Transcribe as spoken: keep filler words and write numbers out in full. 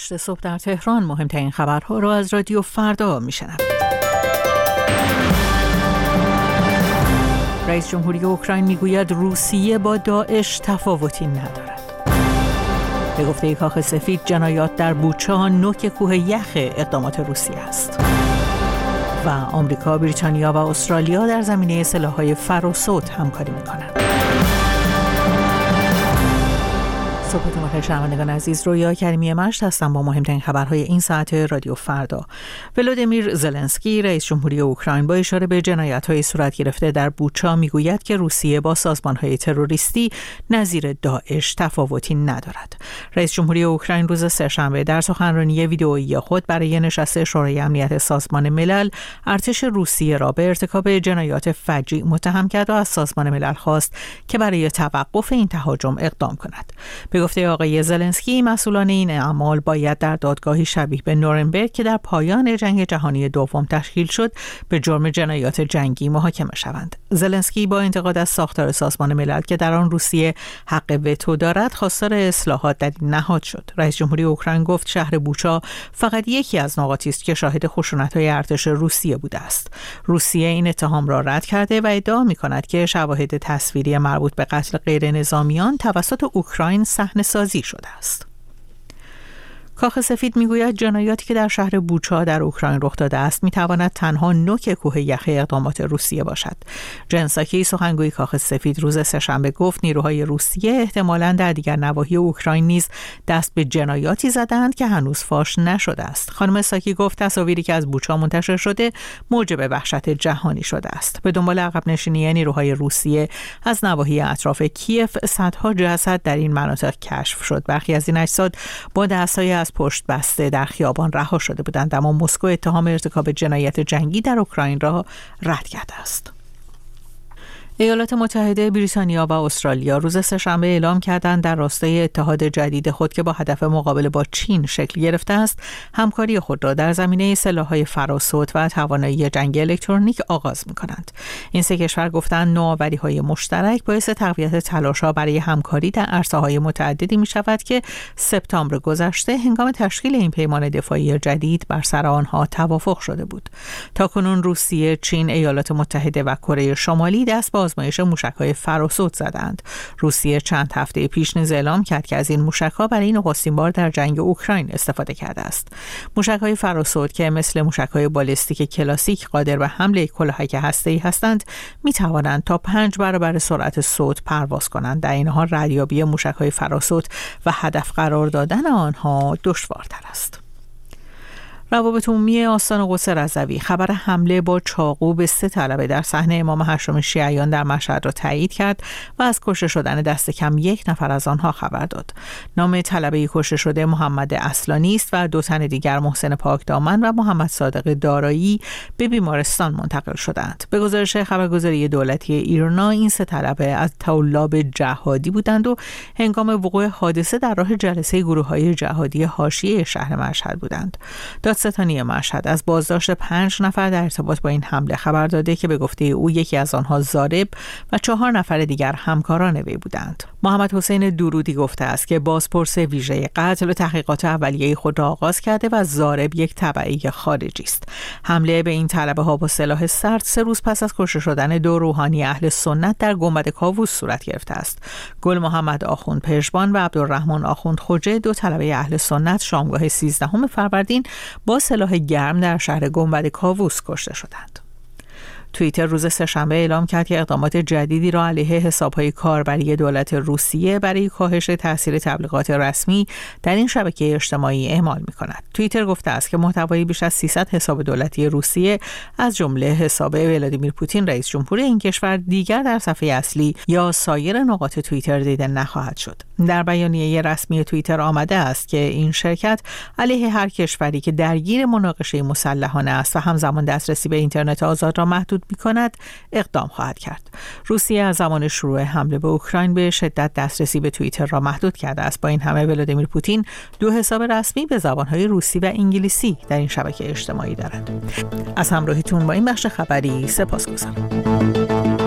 هشت صبح در تهران مهمترین خبرها را از رادیو فردا میشنوید. رئیس جمهوری اوکراین میگوید روسیه با داعش تفاوتی ندارد. به گفته کاخ سفید جنایات در بوچا نوک کوه یخ اقدامات روسیه است. و آمریکا، بریتانیا و استرالیا در زمینه سلاح‌های فراسود همکاری می‌کنند. صبحتون بخیر شنوندگان عزیز، رویا کریمی مشت هستم با مهمترین خبرهای این ساعت رادیو فردا. ولودیمیر زلنسکی رئیس جمهوری اوکراین با اشاره به جنایت‌های صورت گرفته در بوچا میگوید که روسیه با سازمان‌های تروریستی نظیر داعش تفاوتی ندارد. رئیس جمهوری اوکراین روز سه‌شنبه در سخنرانی ویدئویی خود برای نشست شورای امنیت سازمان ملل ارتش روسیه را به ارتکاب جنایات فجیع متهم کرد و از سازمان ملل خواست که برای توقف این تهاجم اقدام کند. به گفته آقای زلنسکی مسئولان این اعمال باید در دادگاهی شبیه به نورنبرگ که در پایان جنگ جهانی دوم تشکیل شد به جرم جنایات جنگی محاکمه شوند. زلنسکی با انتقاد از ساختار سازمان ملل که در آن روسیه حق وتو دارد خواستار اصلاحات در این نهاد شد. رئیس جمهوری اوکراین گفت شهر بوچا فقط یکی از نقاطی است که شاهد خشونت‌های ارتش روسیه بوده است. روسیه این اتهام را رد کرده و ادعا می‌کند که شواهد تصویری مربوط به قتل غیر نظامیان توسط اوکراین صحنه‌سازی شده است. کاخ سفید میگوید جنایاتی که در شهر بوچا در اوکراین رخ داده است میتواند تنها نوک کوه یخ اقدامات روسیه باشد. جن ساکی سخنگوی کاخ سفید روز سه‌شنبه گفت نیروهای روسیه احتمالاً در دیگر نواحی اوکراین نیز دست به جنایاتی زدند که هنوز فاش نشده است. خانم ساکی گفت تصاویری که از بوچا منتشر شده موجب وحشت جهانی شده است. به دنبال عقب نشینی نیروهای روسیه از نواحی اطراف کیف صدها جسد در این مناطق کشف شد. برخی از این اجساد با دست‌های پشت بسته در خیابان رها شده بودند، اما مسکو اتهام ارتکاب جنایت جنگی در اوکراین را رد کرده است. ایالات متحده، بریتانیا و استرالیا روز سه‌شنبه اعلام کردند در راستای اتحاد جدید خود که با هدف مقابله با چین شکل گرفته است، همکاری خود را در زمینه سلاح‌های فراسود و توانایی جنگ الکترونیک آغاز می‌کنند. این سه کشور گفتند نوآوری‌های مشترک باعث تقویت تلاش‌ها برای همکاری در عرصه‌های متعددی می‌شود که سپتامبر گذشته هنگام تشکیل این پیمان دفاعی جدید بر سر آنها توافق شده بود. تاکنون روسیه، چین، ایالات متحده و کره شمالی دست به آزمایش موشک‌های فراسود زدند. روسیه چند هفته پیش نیز اعلام کرد که از این موشک‌ها برای نخستین بار در جنگ اوکراین استفاده کرده است. موشک‌های فراسود که مثل موشک‌های بالستیک کلاسیک قادر به حمله کلاهک هسته‌ای هستند، می‌توانند تا پنج برابر سرعت صوت پرواز کنند. در این حال ردیابی موشک‌های فراسود و هدف قرار دادن آنها دشوارتر است. روابط عمومی آستان قدس رضوی خبر حمله با چاقو به سه طلبه در صحنه امام هشتم شیعیان در مشهد را تایید کرد و از کشته شدن دست کم یک نفر از آنها خبر داد. نام طلبه کشته شده محمد اصلانی است و دو تن دیگر محسن پاکدامن و محمد صادق دارایی به بیمارستان منتقل شدند. به گزارش خبرگزاری دولتی ایرنا این سه طلبه از طلاب جهادی بودند و هنگام وقوع حادثه در راه جلسه گروه‌های جهادی حاشیه شهر مشهد بودند. دادستانی مشهد از بازداشت پنج نفر در ارتباط با این حمله خبر داده که به گفته او یکی از آنها ضارب و چهار نفر دیگر همکاران وی بودند. محمد حسین درودی گفته است که بازپرس ویژه قتل تحقیقات اولیه خود را آغاز کرده و ضارب یک تبعی خارجی است. حمله به این طلبه ها با سلاح سرد سه روز پس از کشته شدن دو روحانی اهل سنت در گنبد کاووس صورت گرفته است. گل محمد آخوند پژمان و عبدالرحمن آخوند خوجه، دو طلبه اهل سنت، شامگاه سیزدهم فروردین با سلاح گرم در شهر گنبد کاووس کشته شدند. توییتر روز سه‌شنبه اعلام کرد که اقدامات جدیدی را علیه حساب‌های کاربری دولت روسیه برای کاهش تاثیر تبلیغات رسمی در این شبکه اجتماعی اعمال می‌کند. توییتر گفته است که محتوای بیش از سیصد حساب دولتی روسیه از جمله حساب ولادیمیر پوتین رئیس جمهور این کشور دیگر در صفحه اصلی یا سایر نقاط توییتر دیده نخواهد شد. در بیانیه رسمی توییتر آمده است که این شرکت علیه هر کشوری که درگیر مناقشه مسلحانه است و همزمان دسترسی به اینترنت آزاد را محدود می‌کند اقدام خواهد کرد. روسیه از زمان شروع حمله به اوکراین به شدت دسترسی به توییتر را محدود کرده است. با این همه ولادیمیر پوتین دو حساب رسمی به زبان‌های روسی و انگلیسی در این شبکه اجتماعی دارد. از همراهیتون با این بخش خبری سپاسگزارم.